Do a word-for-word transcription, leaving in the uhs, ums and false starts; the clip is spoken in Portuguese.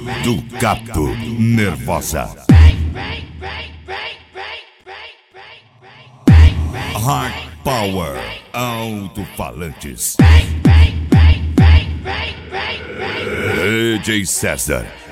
do Gato Nervosa. Hard Power Alto-Falantes. D J César.